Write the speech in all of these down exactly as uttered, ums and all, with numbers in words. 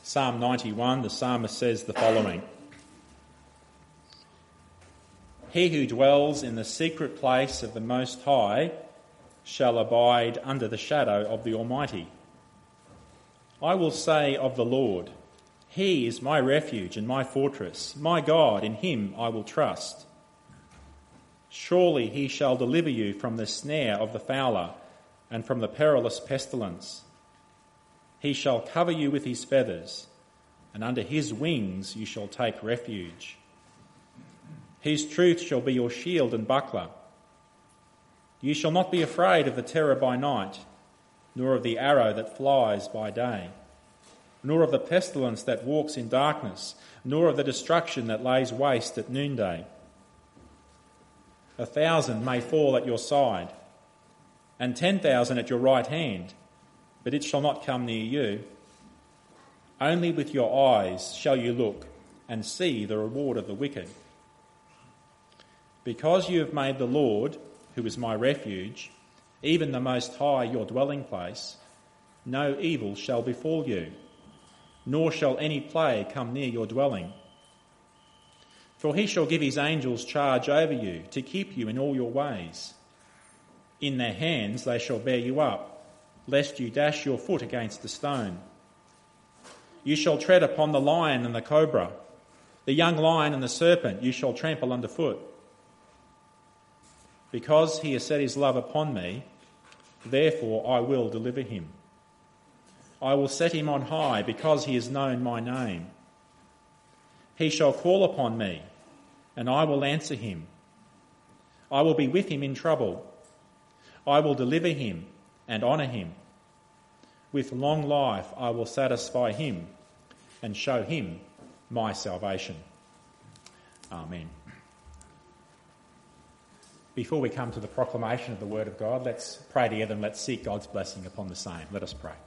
Psalm ninety-one, the psalmist says the following: "He who dwells in the secret place of the Most High shall abide under the shadow of the Almighty. I will say of the Lord, He is my refuge and my fortress, my God, in Him I will trust. Surely He shall deliver you from the snare of the fowler and from the perilous pestilence. He shall cover you with His feathers, and under His wings you shall take refuge. His truth shall be your shield and buckler. You shall not be afraid of the terror by night, nor of the arrow that flies by day, nor of the pestilence that walks in darkness, nor of the destruction that lays waste at noonday. A thousand may fall at your side, and ten thousand at your right hand, but it shall not come near you. Only with your eyes shall you look and see the reward of the wicked. Because you have made the Lord, who is my refuge, even the Most High your dwelling place, no evil shall befall you, nor shall any plague come near your dwelling. For He shall give His angels charge over you, to keep you in all your ways. In their hands they shall bear you up, lest you dash your foot against a stone. You shall tread upon the lion and the cobra, the young lion and the serpent you shall trample underfoot. Because He has set His love upon me, therefore I will deliver Him. I will set Him on high, because He has known my name. He shall call upon me, and I will answer him. I will be with him in trouble. I will deliver him and honour him. With long life I will satisfy him and show him my salvation." Amen. Before we come to the proclamation of the Word of God, let's pray together and let's seek God's blessing upon the same. Let us pray.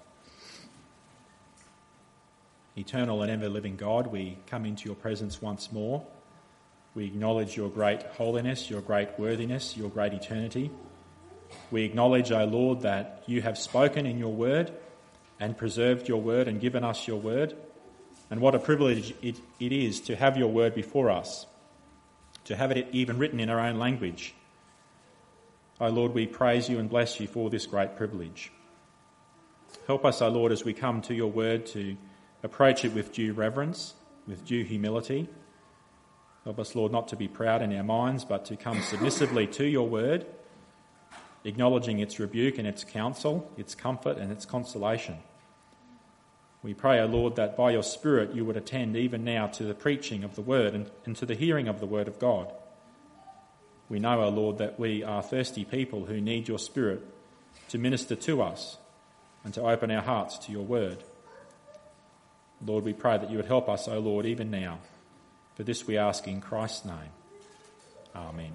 Eternal and ever-living God, we come into your presence once more. We acknowledge your great holiness, your great worthiness, your great eternity. We acknowledge, O Lord, that you have spoken in your word and preserved your word and given us your word. And what a privilege it, it is to have your word before us, to have it even written in our own language. O Lord, we praise you and bless you for this great privilege. Help us, O Lord, as we come to your word to approach it with due reverence, with due humility. Help us, Lord, not to be proud in our minds, but to come submissively to your word, acknowledging its rebuke and its counsel, its comfort and its consolation. We pray, O Lord, that by your Spirit you would attend even now to the preaching of the word and, and to the hearing of the word of God. We know, O Lord, that we are thirsty people who need your Spirit to minister to us and to open our hearts to your word. Lord, we pray that you would help us, O Lord, even now. For this we ask in Christ's name. Amen.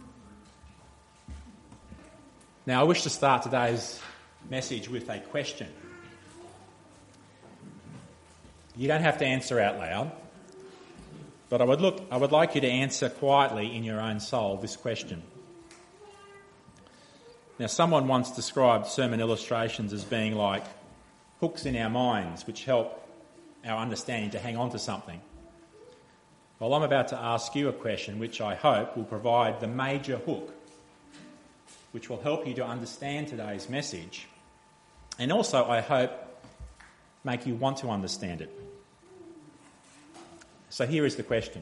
Now, I wish to start today's message with a question. You don't have to answer out loud, but I would look, I would like you to answer quietly in your own soul this question. Now, someone once described sermon illustrations as being like hooks in our minds which help our understanding to hang on to something. Well, I'm about to ask you a question which I hope will provide the major hook which will help you to understand today's message, and also, I hope, make you want to understand it. So here is the question.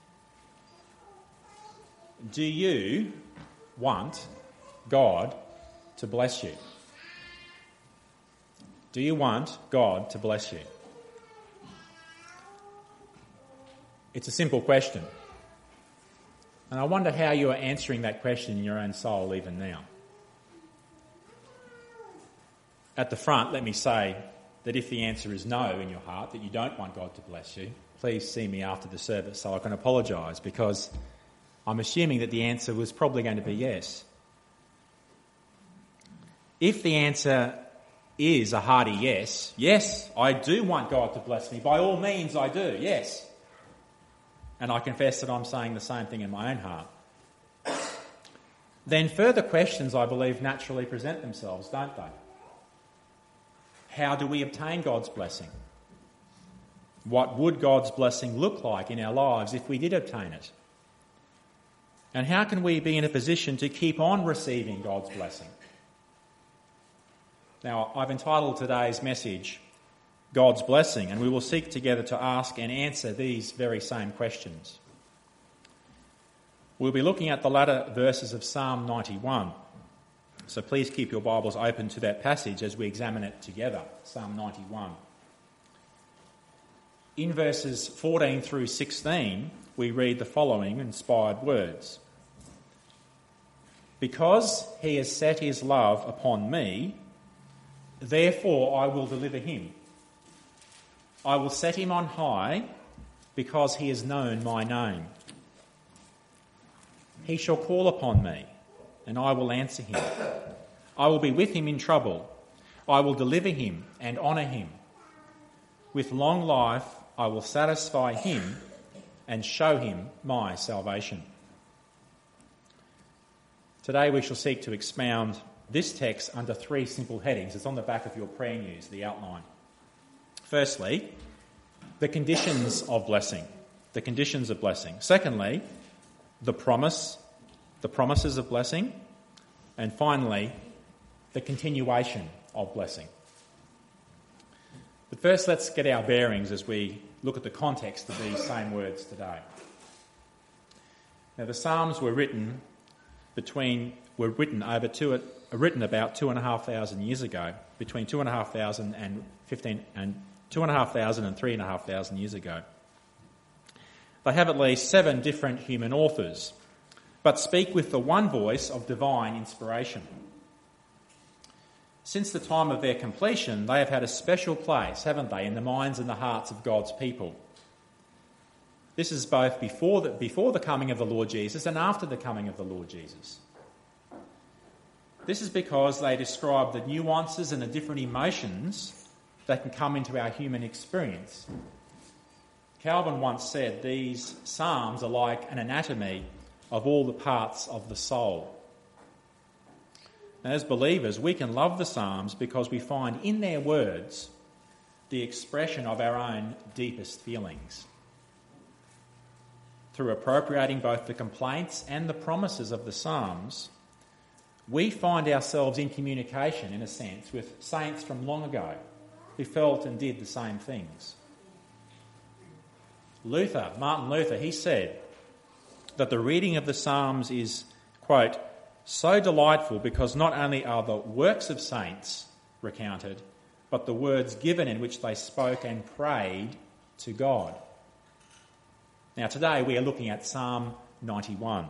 Do you want God to bless you? Do you want God to bless you? It's a simple question. And I wonder how you are answering that question in your own soul even now. At the front, let me say that if the answer is no in your heart, that you don't want God to bless you, please see me after the service so I can apologise, because I'm assuming that the answer was probably going to be yes. If the answer is a hearty yes, yes, I do want God to bless me, by all means I do, yes. And I confess that I'm saying the same thing in my own heart. Then further questions, I believe, naturally present themselves, don't they? How do we obtain God's blessing? What would God's blessing look like in our lives if we did obtain it? And how can we be in a position to keep on receiving God's blessing? Now, I've entitled today's message, God's Blessing, and we will seek together to ask and answer these very same questions. We'll be looking at the latter verses of Psalm ninety-one. So please keep your Bibles open to that passage as we examine it together, Psalm ninety-one. In verses fourteen through sixteen, we read the following inspired words. Because he has set his love upon me, therefore I will deliver him. I will set him on high because he has known my name. He shall call upon me, and I will answer him. I will be with him in trouble. I will deliver him and honour him. With long life I will satisfy him and show him my salvation. Today we shall seek to expound this text under three simple headings. It's on the back of your prayer news, the outline. Firstly, the conditions of blessing. The conditions of blessing. Secondly, the promise, the promises of blessing. And finally, the continuation of blessing. But first, let's get our bearings as we look at the context of these same words today. Now, the Psalms were written between were written over two written about two and a half thousand years ago, between two and a half thousand and fifteen and two and a half thousand and three and a half thousand years ago. They have at least seven different human authors, but speak with the one voice of divine inspiration. Since the time of their completion, they have had a special place, haven't they, in the minds and the hearts of God's people. This is both before the, before the coming of the Lord Jesus and after the coming of the Lord Jesus. This is because they describe the nuances and the different emotions that can come into our human experience. Calvin once said these psalms are like an anatomy of all the parts of the soul. And as believers, we can love the psalms because we find in their words the expression of our own deepest feelings. Through appropriating both the complaints and the promises of the psalms, we find ourselves in communication, in a sense, with saints from long ago who felt and did the same things. Luther, Martin Luther, he said that the reading of the Psalms is, quote, so delightful because not only are the works of saints recounted, but the words given in which they spoke and prayed to God. Now today we are looking at Psalm ninety-one.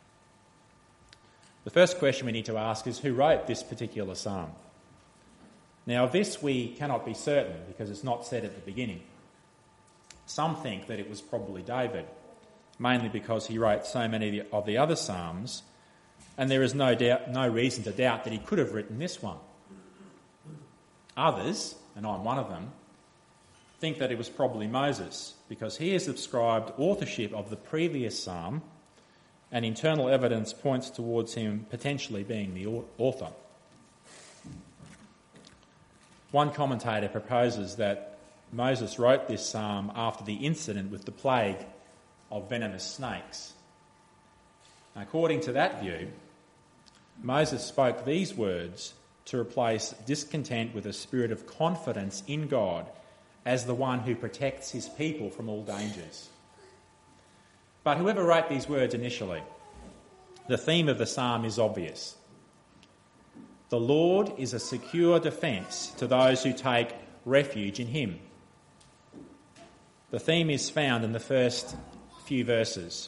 The first question we need to ask is who wrote this particular psalm? Now of this we cannot be certain because it's not said at the beginning. Some think that it was probably David, mainly because he wrote so many of the other psalms, and there is no doubt, no reason to doubt that he could have written this one. Others, and I'm one of them, think that it was probably Moses, because he has ascribed authorship of the previous psalm, and internal evidence points towards him potentially being the author. One commentator proposes that Moses wrote this psalm after the incident with the plague of venomous snakes. According to that view, Moses spoke these words to replace discontent with a spirit of confidence in God as the one who protects his people from all dangers. But whoever wrote these words initially, the theme of the psalm is obvious. The Lord is a secure defence to those who take refuge in him. The theme is found in the first few verses.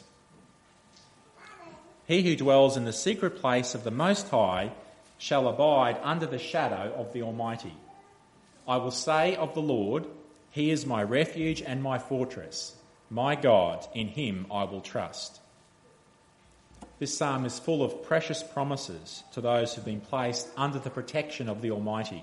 He who dwells in the secret place of the Most High shall abide under the shadow of the Almighty. I will say of the Lord, he is my refuge and my fortress. My God, in him I will trust. This psalm is full of precious promises to those who have been placed under the protection of the Almighty.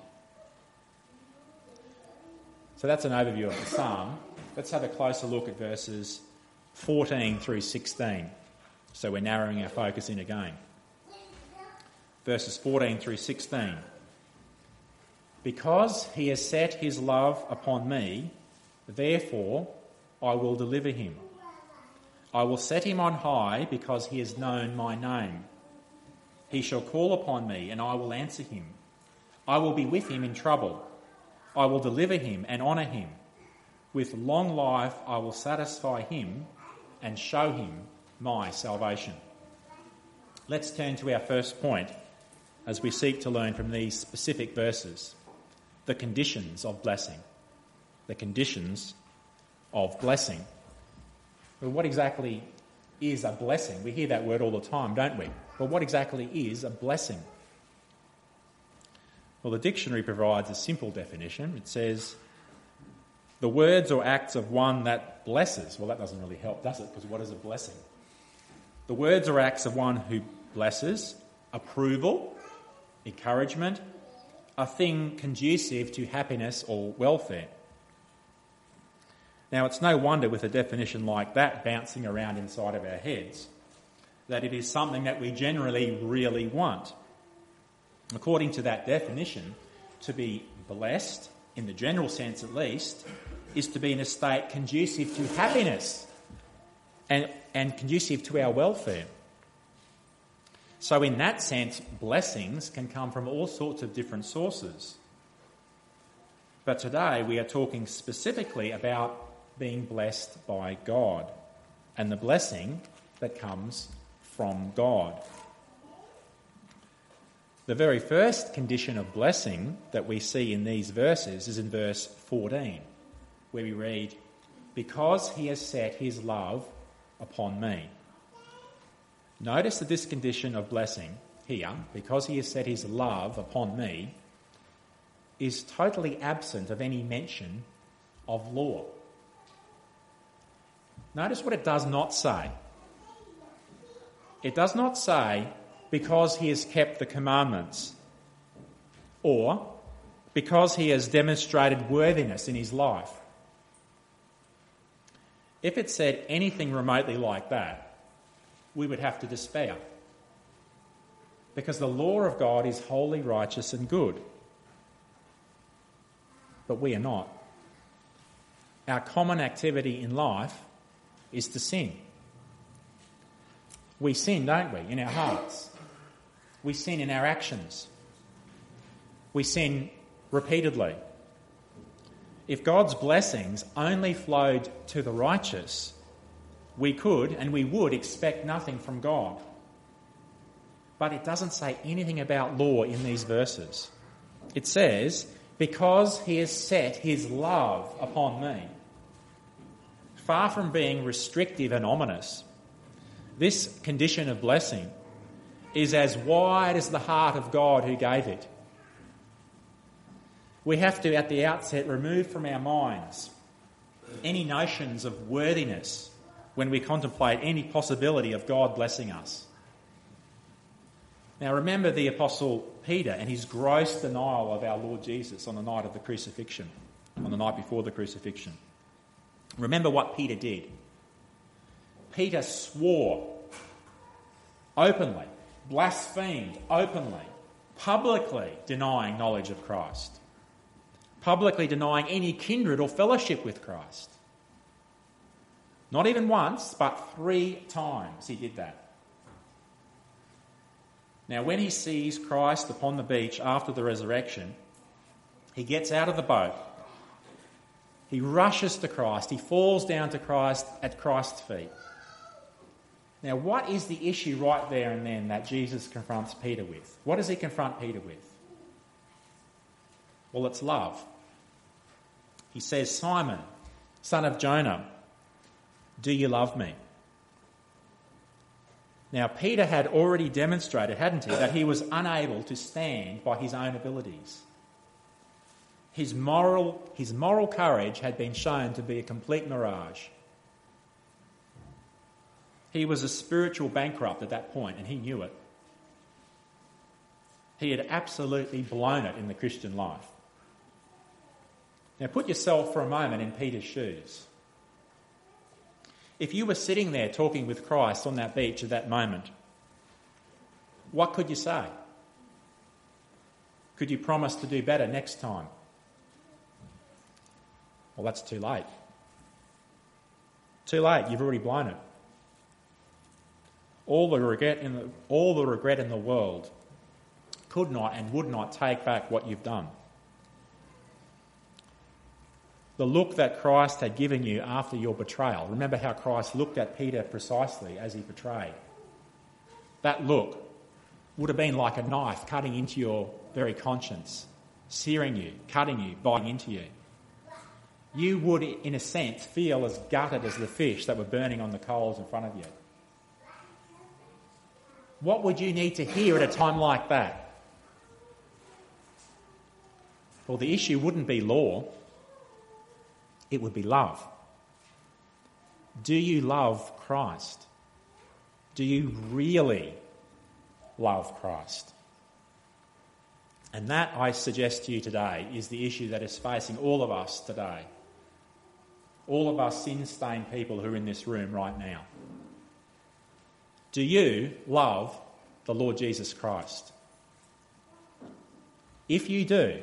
So that's an overview of the psalm. Let's have a closer look at verses fourteen through sixteen. So we're narrowing our focus in again. Verses fourteen through sixteen. Because he has set his love upon me, Therefore, I will deliver him. I will set him on high because he has known my name. He shall call upon me and I will answer him. I will be with him in trouble. I will deliver him and honour him. With long life I will satisfy him and show him my salvation. Let's turn to our first point as we seek to learn from these specific verses the conditions of blessing. The conditions of blessing. Well, what exactly is a blessing? We hear that word all the time, don't we? Well, what exactly is a blessing? Well, the dictionary provides a simple definition. It says, the words or acts of one that blesses. Well, that doesn't really help, does it? Because what is a blessing? The words or acts of one who blesses, approval, encouragement, a thing conducive to happiness or welfare. Now, it's no wonder with a definition like that bouncing around inside of our heads that it is something that we generally really want. According to that definition, to be blessed, in the general sense at least, is to be in a state conducive to happiness and, and conducive to our welfare. So in that sense, blessings can come from all sorts of different sources. But today we are talking specifically about being blessed by God and the blessing that comes from God. The very first condition of blessing that we see in these verses is in verse fourteen, where we read, because he has set his love upon me. Notice that this condition of blessing here, because he has set his love upon me, is totally absent of any mention of law. Notice what it does not say. It does not say, because he has kept the commandments, or because he has demonstrated worthiness in his life. If it said anything remotely like that, we would have to despair. Because the law of God is holy, righteous and good. But we are not. Our common activity in life is to sin. We sin, don't we, in our hearts. We sin in our actions. We sin repeatedly. If God's blessings only flowed to the righteous, we could and we would expect nothing from God. But it doesn't say anything about law in these verses. It says, because he has set his love upon me. Far from being restrictive and ominous, this condition of blessing is as wide as the heart of God who gave it. We have to, at the outset, remove from our minds any notions of worthiness when we contemplate any possibility of God blessing us. Now remember the Apostle Peter and his gross denial of our Lord Jesus on the night of the crucifixion, on the night before the crucifixion. Remember what Peter did. Peter swore openly, blasphemed openly, publicly denying knowledge of Christ, publicly denying any kindred or fellowship with Christ. Not even once, but three times he did that. Now, when he sees Christ upon the beach after the resurrection, he gets out of the boat. He rushes to Christ. He falls down to Christ at Christ's feet. Now, what is the issue right there and then that Jesus confronts Peter with? What does he confront Peter with? Well, it's love. He says, Simon, son of Jonah, do you love me? Now, Peter had already demonstrated, hadn't he, that he was unable to stand by his own abilities. His moral, his moral courage had been shown to be a complete mirage. He was a spiritual bankrupt at that point, and he knew it. He had absolutely blown it in the Christian life. Now, put yourself for a moment in Peter's shoes. If you were sitting there talking with Christ on that beach at that moment, what could you say? Could you promise to do better next time? Well, that's too late. Too late, you've already blown it. All the regret in the, all the regret in the world could not and would not take back what you've done. The look that Christ had given you after your betrayal. Remember how Christ looked at Peter precisely as he betrayed. That look would have been like a knife cutting into your very conscience, searing you, cutting you, biting into you. You would, in a sense, feel as gutted as the fish that were burning on the coals in front of you. What would you need to hear at a time like that? Well, the issue wouldn't be law. It would be love. Do you love Christ? Do you really love Christ? And that, I suggest to you today, is the issue that is facing all of us today. All of us sin-stained people who are in this room right now. Do you love the Lord Jesus Christ? If you do,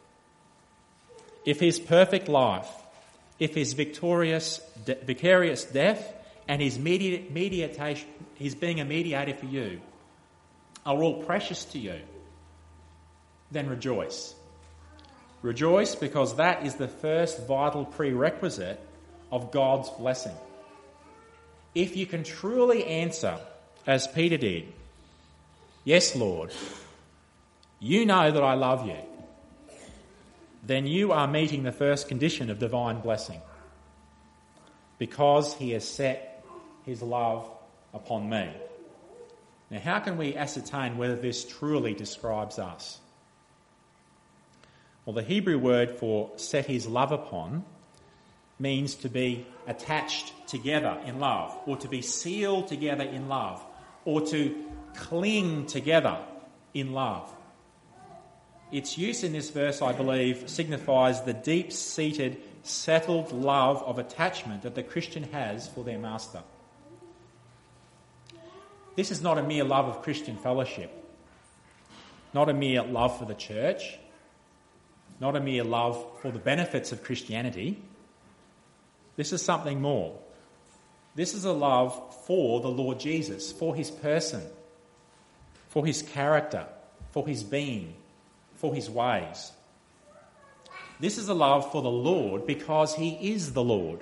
if his perfect life, if his victorious, de- vicarious death and his medi- mediation, his being a mediator for you, are all precious to you, then rejoice. Rejoice because that is the first vital prerequisite of God's blessing. If you can truly answer, as Peter did, yes, Lord, you know that I love you, then you are meeting the first condition of divine blessing, because he has set his love upon me. Now, how can we ascertain whether this truly describes us? Well, the Hebrew word for set his love upon means to be attached together in love, or to be sealed together in love, or to cling together in love. Its use in this verse, I believe, signifies the deep-seated, settled love of attachment that the Christian has for their master. This is not a mere love of Christian fellowship, not a mere love for the church, not a mere love for the benefits of Christianity. This is something more. This is a love for the Lord Jesus, for his person, for his character, for his being, for his ways. This is a love for the Lord because he is the Lord.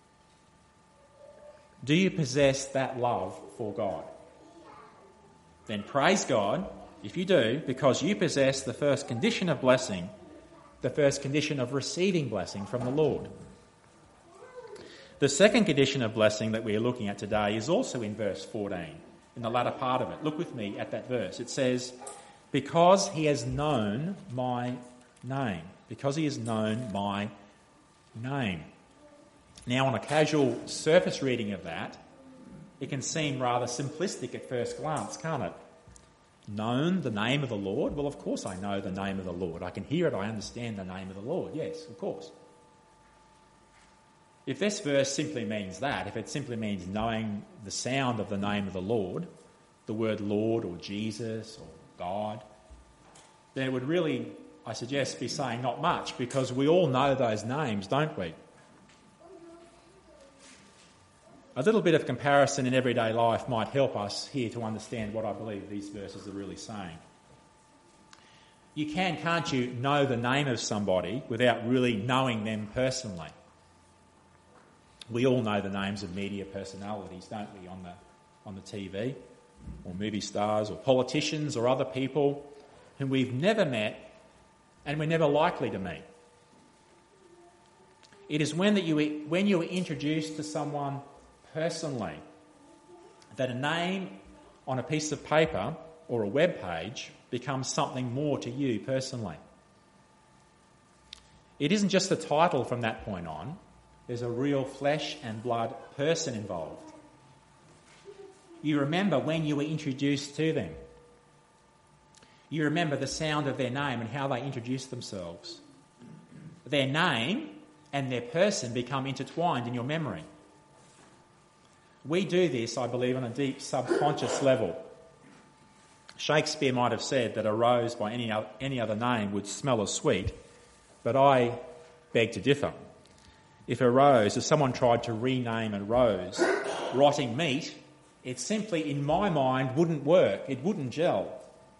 Do you possess that love for God? Then praise God, if you do, because you possess the first condition of blessing, the first condition of receiving blessing from the Lord. The second condition of blessing that we are looking at today is also in verse fourteen, in the latter part of it. Look with me at that verse. It says, because he has known my name. Because he has known my name. Now, on a casual surface reading of that, it can seem rather simplistic at first glance, can't it? Known the name of the Lord? Well, of course I know the name of the Lord. I can hear it, I understand the name of the Lord. Yes, of course. If this verse simply means that, if it simply means knowing the sound of the name of the Lord, the word Lord or Jesus or God, then it would really, I suggest, be saying not much, because we all know those names, don't we? A little bit of comparison in everyday life might help us here to understand what I believe these verses are really saying. You can, can't you, know the name of somebody without really knowing them personally? We all know the names of media personalities, don't we, on the on the T V, or movie stars, or politicians, or other people whom we've never met and we're never likely to meet. It is when that you when you are introduced to someone personally that a name on a piece of paper or a web page becomes something more to you personally. It isn't just the title from that point on. There's a real flesh and blood person involved. You remember when you were introduced to them. You remember the sound of their name and how they introduced themselves. Their name and their person become intertwined in your memory. We do this, I believe, on a deep subconscious level. Shakespeare might have said that a rose by any other, any other name would smell as sweet, but I beg to differ. If a rose, if someone tried to rename a rose rotting meat, it simply, in my mind, wouldn't work. It wouldn't gel.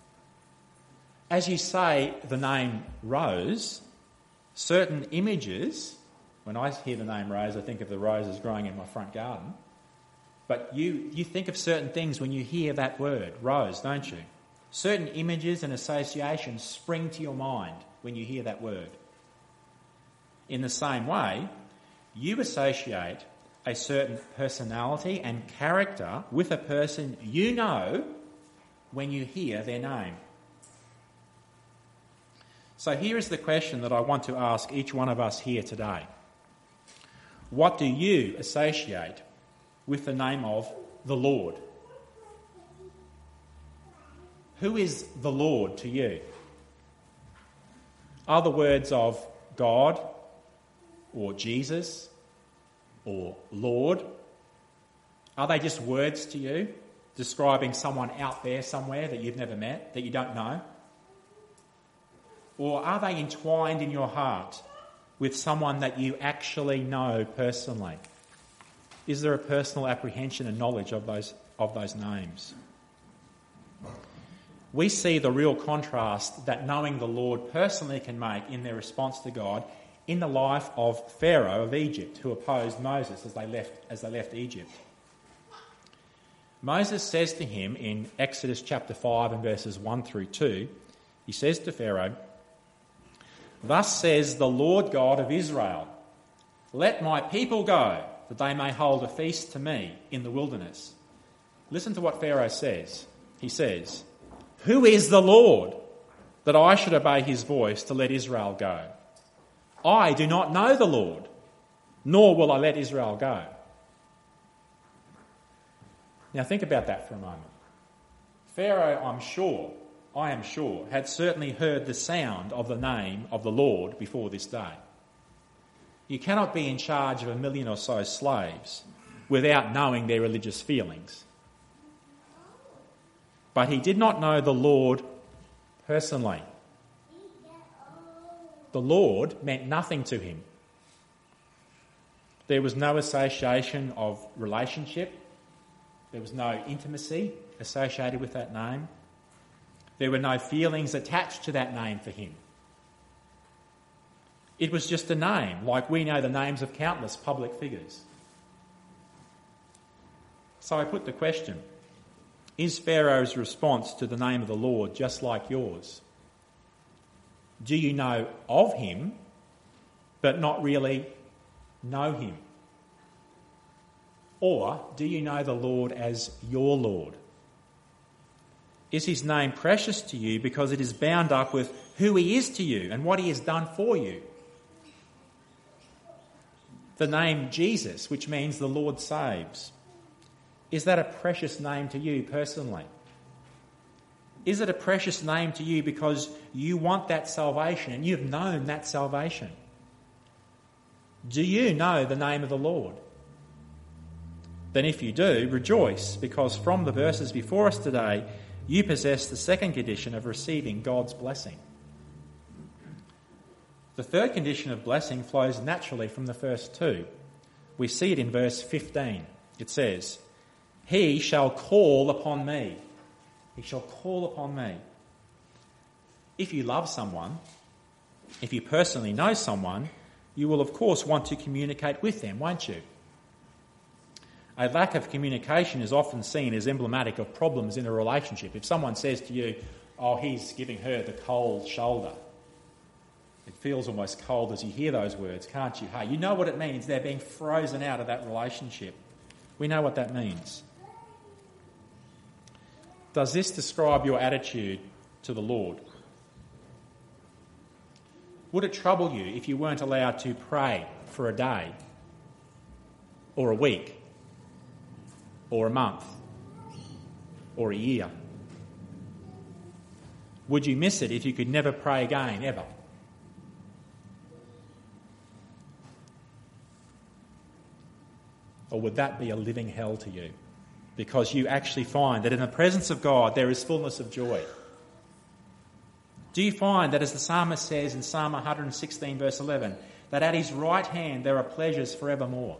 As you say the name rose, certain images, when I hear the name rose, I think of the roses growing in my front garden. But you, you think of certain things when you hear that word, rose, don't you? Certain images and associations spring to your mind when you hear that word. In the same way, you associate a certain personality and character with a person you know when you hear their name. So here is the question that I want to ask each one of us here today. What do you associate with the name of the Lord? Who is the Lord to you? Are the words of God or Jesus or Lord, are they just words to you, describing someone out there somewhere that you've never met, that you don't know? Or are they entwined in your heart with someone that you actually know personally? Is there a personal apprehension and knowledge of those, of those names? We see the real contrast that knowing the Lord personally can make in their response to God in the life of Pharaoh of Egypt, who opposed Moses as they left, as they left Egypt. Moses says to him in Exodus chapter five and verses one through two, he says to Pharaoh, "Thus says the Lord God of Israel, let my people go, that they may hold a feast to me in the wilderness." Listen to what Pharaoh says. He says, "Who is the Lord, that I should obey his voice to let Israel go? I do not know the Lord, nor will I let Israel go." Now think about that for a moment. Pharaoh, I'm sure, I am sure, had certainly heard the sound of the name of the Lord before this day. You cannot be in charge of a million or so slaves without knowing their religious feelings. But he did not know the Lord personally. The Lord meant nothing to him. There was no association of relationship. There was no intimacy associated with that name. There were no feelings attached to that name for him. It was just a name, like we know the names of countless public figures. So I put the question, is Pharaoh's response to the name of the Lord just like yours? Do you know of him, but not really know him? Or do you know the Lord as your Lord? Is his name precious to you because it is bound up with who he is to you and what he has done for you? The name Jesus, which means the Lord saves, is that a precious name to you personally? Is it a precious name to you because you want that salvation and you've known that salvation? Do you know the name of the Lord? Then if you do, rejoice, because from the verses before us today, you possess the second condition of receiving God's blessing. The third condition of blessing flows naturally from the first two. We see it in verse fifteen. It says, "He shall call upon me." He shall call upon me. If you love someone, if you personally know someone, you will of course want to communicate with them, won't you? A lack of communication is often seen as emblematic of problems in a relationship. If someone says to you, "Oh, he's giving her the cold shoulder," it feels almost cold as you hear those words, can't you? Hey, you know what it means. They're being frozen out of that relationship. We know what that means. Does this describe your attitude to the Lord? Would it trouble you if you weren't allowed to pray for a day, or a week, or a month, or a year? Would you miss it if you could never pray again, ever? Or would that be a living hell to you? Because you actually find that in the presence of God there is fullness of joy. Do you find that, as the psalmist says in Psalm one sixteen verse eleven, that at his right hand there are pleasures forevermore?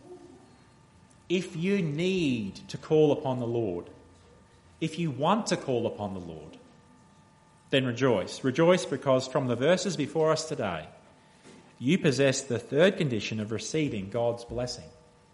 If you need to call upon the Lord, if you want to call upon the Lord, then rejoice. Rejoice because from the verses before us today, you possess the third condition of receiving God's blessing.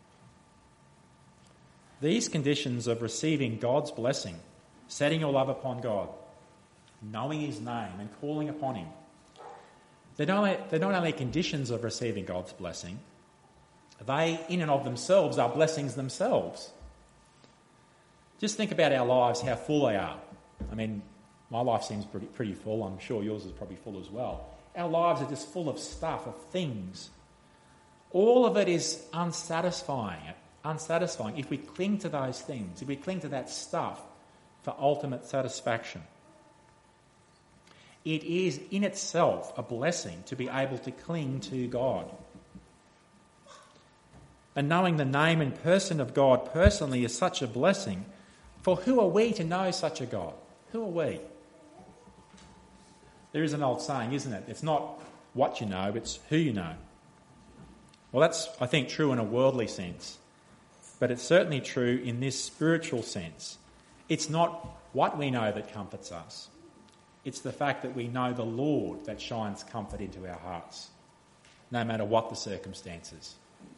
These conditions of receiving God's blessing, setting your love upon God, knowing his name and calling upon him, they're not only, they're not only conditions of receiving God's blessing, they in and of themselves are blessings themselves. Just think about our lives, how full they are. I mean, my life seems pretty, pretty full. I'm sure yours is probably full as well. Our lives are just full of stuff, of things. All of it is unsatisfying. Unsatisfying if we cling to those things, if we cling to that stuff for ultimate satisfaction. It is in itself a blessing to be able to cling to God. And knowing the name and person of God personally is such a blessing. For who are we to know such a God? Who are we? There is an old saying, isn't it? It's not what you know, it's who you know. Well, that's, I think, true in a worldly sense. But it's certainly true in this spiritual sense. It's not what we know that comforts us. It's the fact that we know the Lord that shines comfort into our hearts, no matter what the circumstances.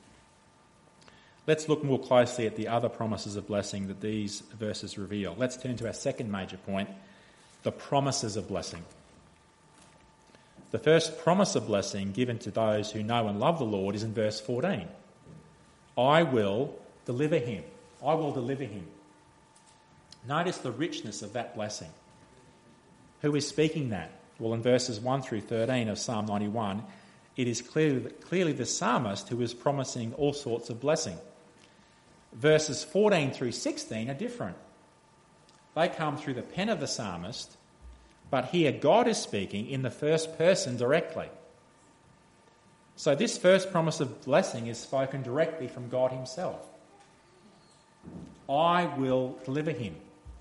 Let's look more closely at the other promises of blessing that these verses reveal. Let's turn to our second major point, the promises of blessing. The first promise of blessing given to those who know and love the Lord is in verse fourteen. I will deliver him. I will deliver him. Notice the richness of that blessing. Who is speaking that? Well, in verses one through thirteen of Psalm ninety-one, it is clearly, clearly the psalmist who is promising all sorts of blessing. Verses fourteen through sixteen are different. They come through the pen of the psalmist, but here God is speaking in the first person directly. So this first promise of blessing is spoken directly from God himself. I will deliver him.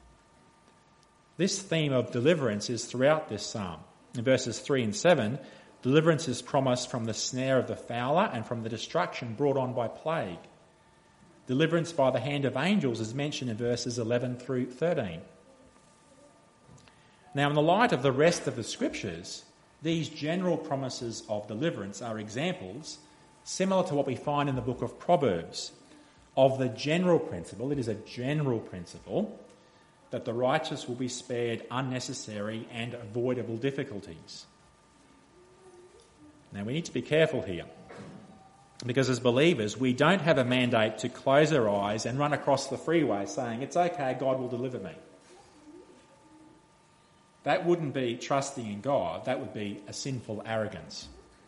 This theme of deliverance is throughout this psalm. In verses three and seven, deliverance is promised from the snare of the fowler and from the destruction brought on by plague. Deliverance by the hand of angels is mentioned in verses eleven through thirteen. Now, in the light of the rest of the scriptures, these general promises of deliverance are examples, similar to what we find in the book of Proverbs, of the general principle, it is a general principle, that the righteous will be spared unnecessary and avoidable difficulties. Now, we need to be careful here, because as believers, we don't have a mandate to close our eyes and run across the freeway saying, it's okay, God will deliver me. That wouldn't be trusting in God, that would be a sinful arrogance.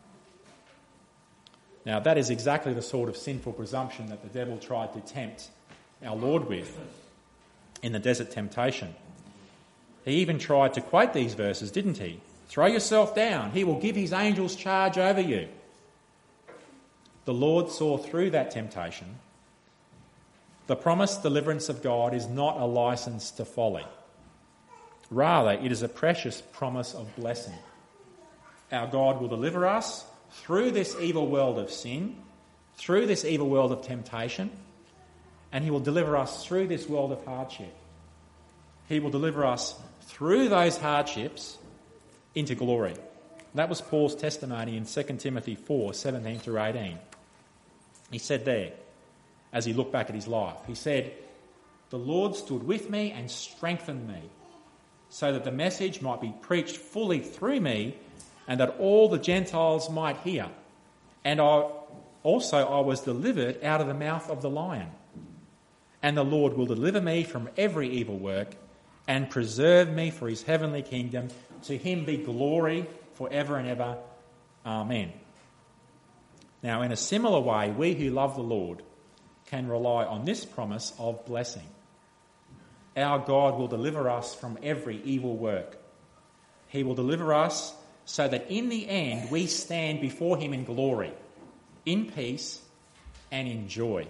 Now, that is exactly the sort of sinful presumption that the devil tried to tempt our Lord with in the desert temptation. He even tried to quote these verses, didn't he? Throw yourself down, he will give his angels charge over you. The Lord saw through that temptation. The promised deliverance of God is not a license to folly. Rather, it is a precious promise of blessing. Our God will deliver us through this evil world of sin, through this evil world of temptation, and he will deliver us through this world of hardship. He will deliver us through those hardships into glory. That was Paul's testimony in Second Timothy four, seventeen through eighteen. He said there, as he looked back at his life, he said, the Lord stood with me and strengthened me, so that the message might be preached fully through me, and that all the Gentiles might hear. And I also I was delivered out of the mouth of the lion. And the Lord will deliver me from every evil work and preserve me for his heavenly kingdom. To him be glory forever and ever. Amen. Now, in a similar way, we who love the Lord can rely on this promise of blessing. Our God will deliver us from every evil work. He will deliver us so that in the end we stand before him in glory, in peace and in joy.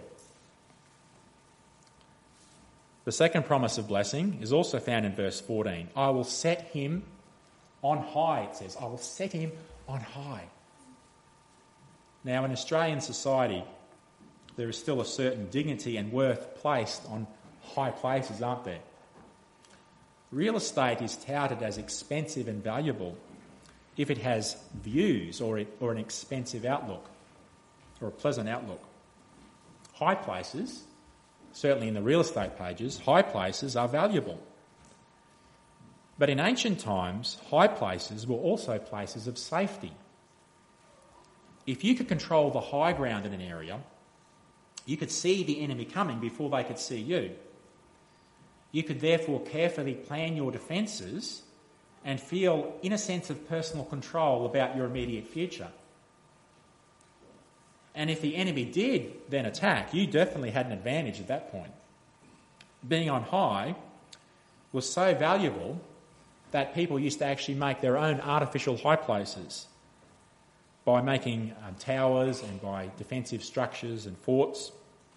The second promise of blessing is also found in verse fourteen. I will set him On high, it says. I will set him on high. Now, in Australian society, there is still a certain dignity and worth placed on high places, aren't there? Real estate is touted as expensive and valuable if it has views or, it, or an expensive outlook or a pleasant outlook. High places, certainly in the real estate pages, high places are valuable. But in ancient times, high places were also places of safety. If you could control the high ground in an area, you could see the enemy coming before they could see you. You could therefore carefully plan your defences and feel in a sense of personal control about your immediate future. And if the enemy did then attack, you definitely had an advantage at that point. Being on high was so valuable that people used to actually make their own artificial high places by making um, towers and by defensive structures and forts.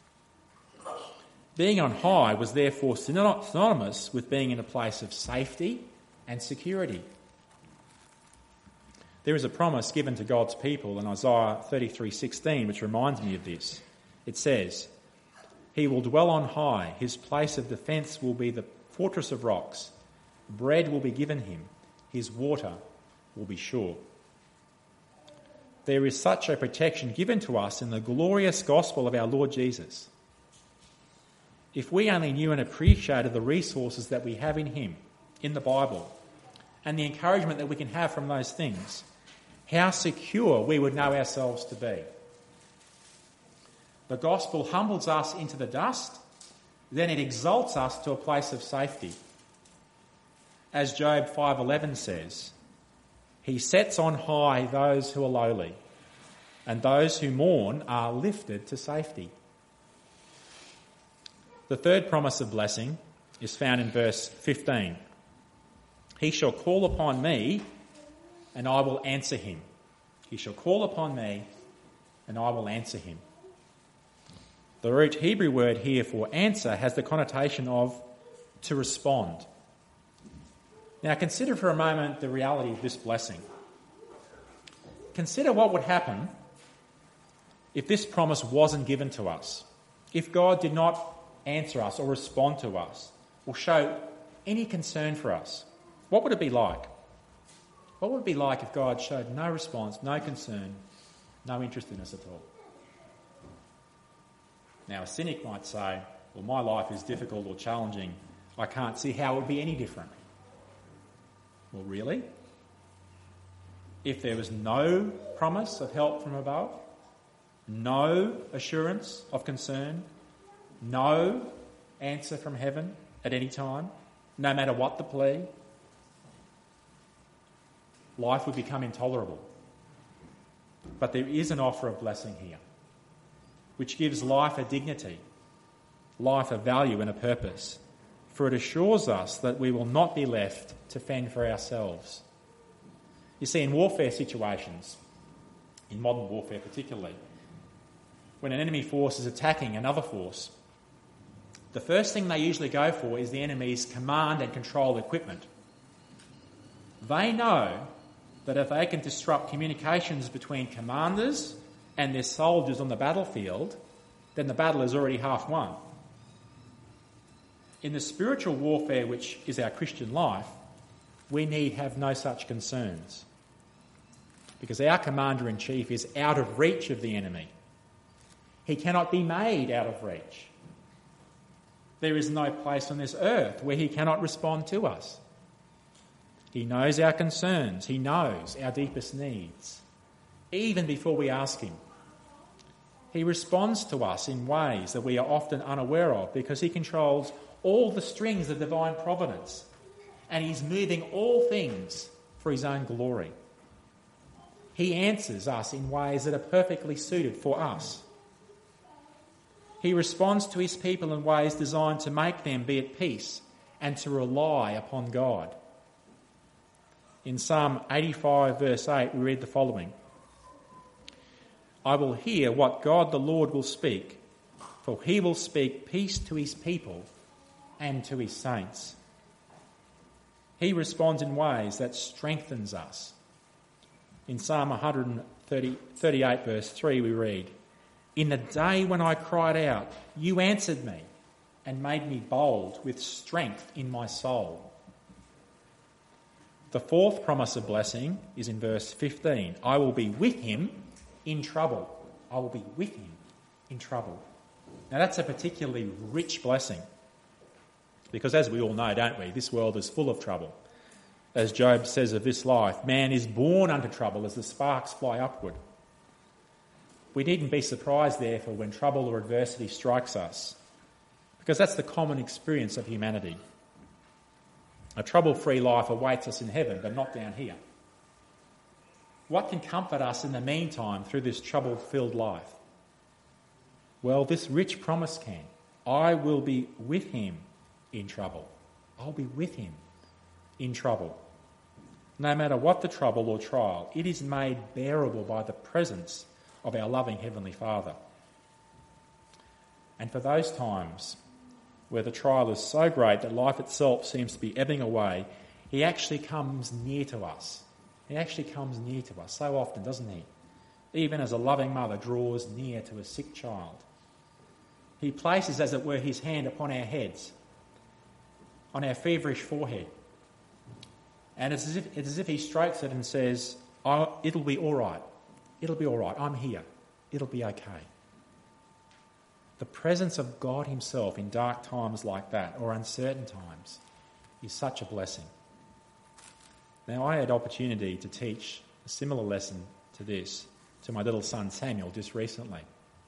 Being on high was therefore synonymous with being in a place of safety and security. There is a promise given to God's people in Isaiah thirty-three sixteen, which reminds me of this. It says, "He will dwell on high, his place of defence will be the fortress of rocks. Bread will be given him, his water will be sure." There is such a protection given to us in the glorious gospel of our Lord Jesus. If we only knew and appreciated the resources that we have in him, in the Bible, and the encouragement that we can have from those things, how secure we would know ourselves to be. The gospel humbles us into the dust, then it exalts us to a place of safety. As Job five eleven says, "He sets on high those who are lowly, and those who mourn are lifted to safety." The third promise of blessing is found in verse fifteen. "He shall call upon me, and I will answer him." He shall call upon me, and I will answer him. The root Hebrew word here for answer has the connotation of to respond. Now consider for a moment the reality of this blessing. Consider what would happen if this promise wasn't given to us, if God did not answer us or respond to us or show any concern for us. What would it be like? What would it be like if God showed no response, no concern, no interest in us at all? Now a cynic might say, well, my life is difficult or challenging. I can't see how it would be any different. Well, really? If there was no promise of help from above, no assurance of concern, no answer from heaven at any time, no matter what the plea, life would become intolerable. But there is an offer of blessing here, which gives life a dignity, life a value and a purpose, for it assures us that we will not be left to fend for ourselves. You see, in warfare situations, in modern warfare particularly, when an enemy force is attacking another force, the first thing they usually go for is the enemy's command and control equipment. They know that if they can disrupt communications between commanders and their soldiers on the battlefield, then the battle is already half won. In the spiritual warfare which is our Christian life, we need have no such concerns, because our Commander-in-Chief is out of reach of the enemy. He cannot be made out of reach. There is no place on this earth where he cannot respond to us. He knows our concerns. He knows our deepest needs, even before we ask him. He responds to us in ways that we are often unaware of, because he controls all the strings of divine providence, and he's moving all things for his own glory. He answers us in ways that are perfectly suited for us. He responds to his people in ways designed to make them be at peace and to rely upon God. In Psalm eighty-five verse eight we read the following: "I will hear what God the Lord will speak, for he will speak peace to his people and to his saints." He responds in ways that strengthens us. In Psalm one thirty-eight verse three we read, "In the day when I cried out, you answered me and made me bold with strength in my soul." The fourth promise of blessing is in verse fifteen. "I will be with him in trouble." I will be with him in trouble. Now that's a particularly rich blessing. Because as we all know, don't we, this world is full of trouble. As Job says of this life, man is born unto trouble as the sparks fly upward. We needn't be surprised, therefore, when trouble or adversity strikes us, because that's the common experience of humanity. A trouble-free life awaits us in heaven, but not down here. What can comfort us in the meantime through this trouble-filled life? Well, this rich promise can. I will be with him in trouble. I'll be with him in trouble. No matter what the trouble or trial, it is made bearable by the presence of our loving Heavenly Father. And for those times where the trial is so great that life itself seems to be ebbing away, he actually comes near to us. He actually comes near to us so often, doesn't he? Even as a loving mother draws near to a sick child. He places, as it were, his hand upon our heads, on our feverish forehead. And it's as if, it's as if he strokes it and says, oh, it'll be all right. It'll be all right. I'm here. It'll be okay. The presence of God himself in dark times like that, or uncertain times, is such a blessing. Now, I had opportunity to teach a similar lesson to this to my little son Samuel just recently.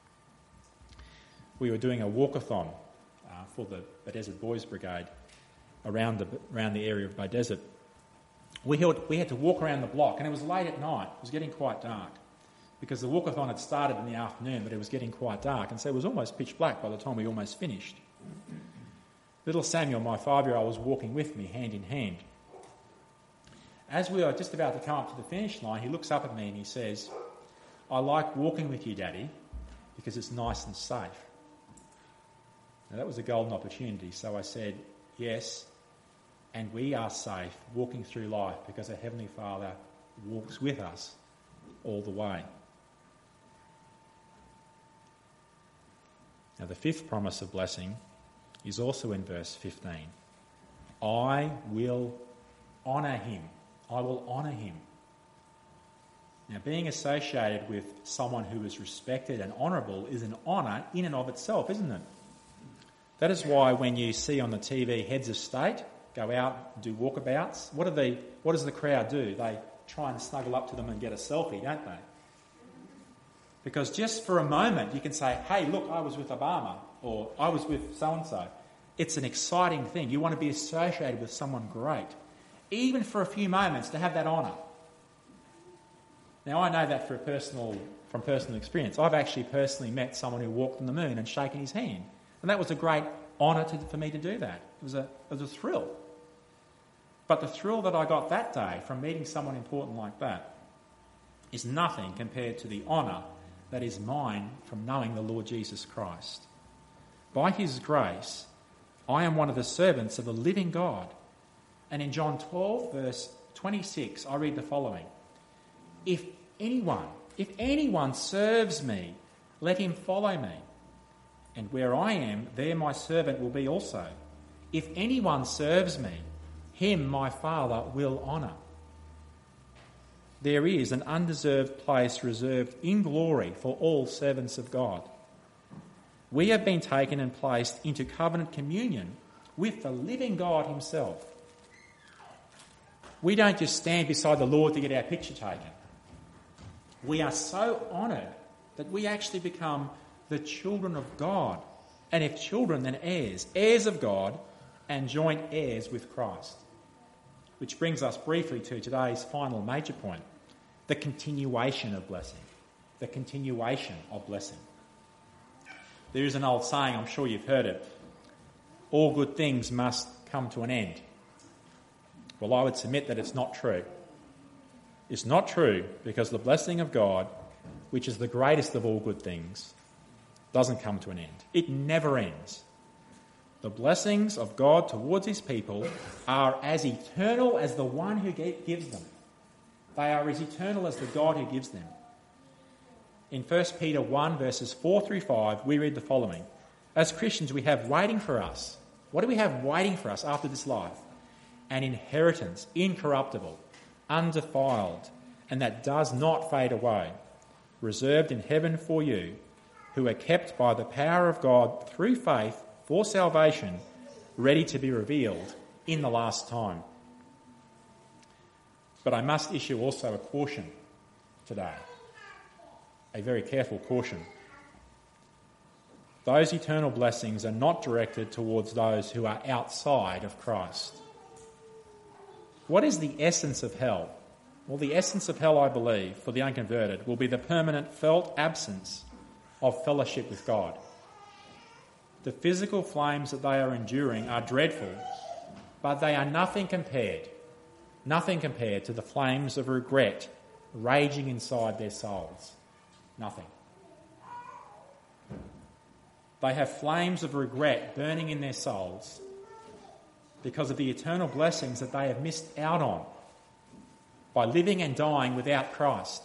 We were doing a walkathon uh, for the Beaudesert Boys Brigade around the around the area of Beaudesert. We had, we had to walk around the block, and it was late at night. It was getting quite dark because the walkathon had started in the afternoon, but it was getting quite dark, and so it was almost pitch black by the time we almost finished. Little Samuel, my five-year-old, was walking with me, hand in hand. As we were just about to come up to the finish line, he looks up at me and he says, I like walking with you, Daddy, because it's nice and safe. Now, that was a golden opportunity, so I said, yes, and we are safe walking through life because our Heavenly Father walks with us all the way. Now, the fifth promise of blessing is also in verse fifteen. I will honour him. I will honour him. Now, being associated with someone who is respected and honourable is an honour in and of itself, isn't it? That is why when you see on the T V heads of state go out and do walkabouts, what do they? What does the crowd do? They try and snuggle up to them and get a selfie, don't they? Because just for a moment you can say, hey, look, I was with Obama, or I was with so-and-so. It's an exciting thing. You want to be associated with someone great, even for a few moments, to have that honour. Now, I know that for personal, from personal experience. I've actually personally met someone who walked on the moon and shaken his hand. And that was a great honour to, for me to do that. It was, a, it was a thrill. But the thrill that I got that day from meeting someone important like that is nothing compared to the honour that is mine from knowing the Lord Jesus Christ. By his grace, I am one of the servants of the living God. And in John twelve, verse twenty-six, I read the following. If anyone, if anyone serves me, let him follow me. And where I am, there my servant will be also. If anyone serves me, him my Father will honour. There is an undeserved place reserved in glory for all servants of God. We have been taken and placed into covenant communion with the living God himself. We don't just stand beside the Lord to get our picture taken. We are so honoured that we actually become the children of God. And if children, then heirs, heirs of God and joint heirs with Christ. Which brings us briefly to today's final major point, the continuation of blessing. The continuation of blessing. There is an old saying, I'm sure you've heard it, all good things must come to an end. Well, I would submit that it's not true. It's not true because the blessing of God, which is the greatest of all good things, doesn't come to an end. It never ends. The blessings of God towards his people are as eternal as the one who gives them. They are as eternal as the God who gives them. In First Peter one, verses four through five, we read the following. As Christians, we have waiting for us. What do we have waiting for us after this life? An inheritance, incorruptible, undefiled, and that does not fade away, reserved in heaven for you, who are kept by the power of God through faith for salvation, ready to be revealed in the last time. But I must issue also a caution today, a very careful caution. Those eternal blessings are not directed towards those who are outside of Christ. What is the essence of hell? Well, the essence of hell, I believe, for the unconverted will be the permanent felt absence of fellowship with God. The physical flames that they are enduring are dreadful, but they are nothing compared, nothing compared to the flames of regret raging inside their souls. Nothing. They have flames of regret burning in their souls because of the eternal blessings that they have missed out on by living and dying without Christ.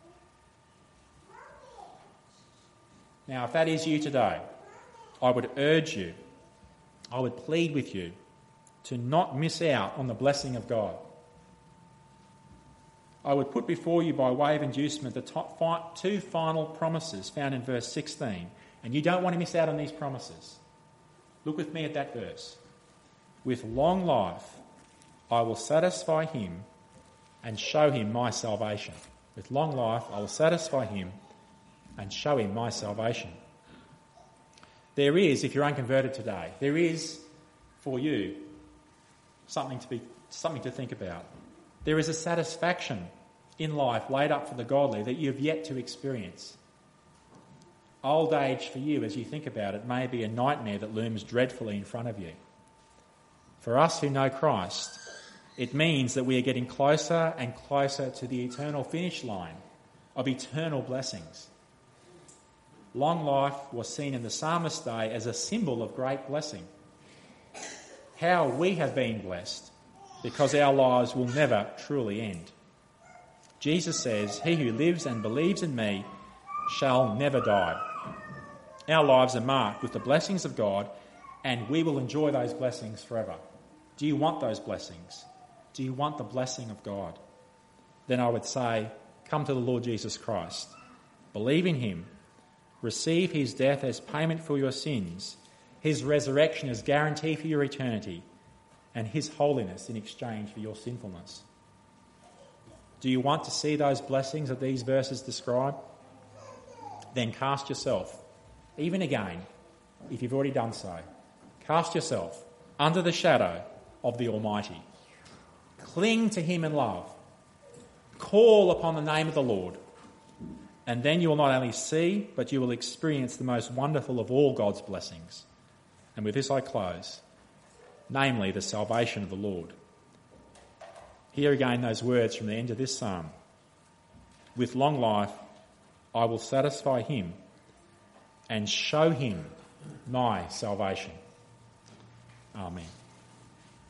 Now, if that is you today, I would urge you, I would plead with you to not miss out on the blessing of God. I would put before you by way of inducement the top fi- two final promises found in verse sixteen, and you don't want to miss out on these promises. Look with me at that verse. With long life I will satisfy him and show him my salvation. With long life I will satisfy him and show him my salvation. There is, if you're unconverted today, there is for you something to be something to think about. There is a satisfaction in life laid up for the godly that you have yet to experience. Old age for you, as you think about it, may be a nightmare that looms dreadfully in front of you. For us who know Christ, it means that we are getting closer and closer to the eternal finish line of eternal blessings. Long life was seen in the psalmist's day as a symbol of great blessing. How we have been blessed, because our lives will never truly end. Jesus says, "He who lives and believes in me shall never die." Our lives are marked with the blessings of God, and we will enjoy those blessings forever. Do you want those blessings? Do you want the blessing of God? Then I would say, come to the Lord Jesus Christ. Believe in him. Receive his death as payment for your sins, his resurrection as guarantee for your eternity, and his holiness in exchange for your sinfulness. Do you want to see those blessings that these verses describe? Then cast yourself, even again, if you've already done so, cast yourself under the shadow of the Almighty. Cling to him in love. Call upon the name of the Lord. And then you will not only see, but you will experience the most wonderful of all God's blessings. And with this I close, namely the salvation of the Lord. Hear again those words from the end of this psalm. With long life I will satisfy him and show him my salvation. Amen.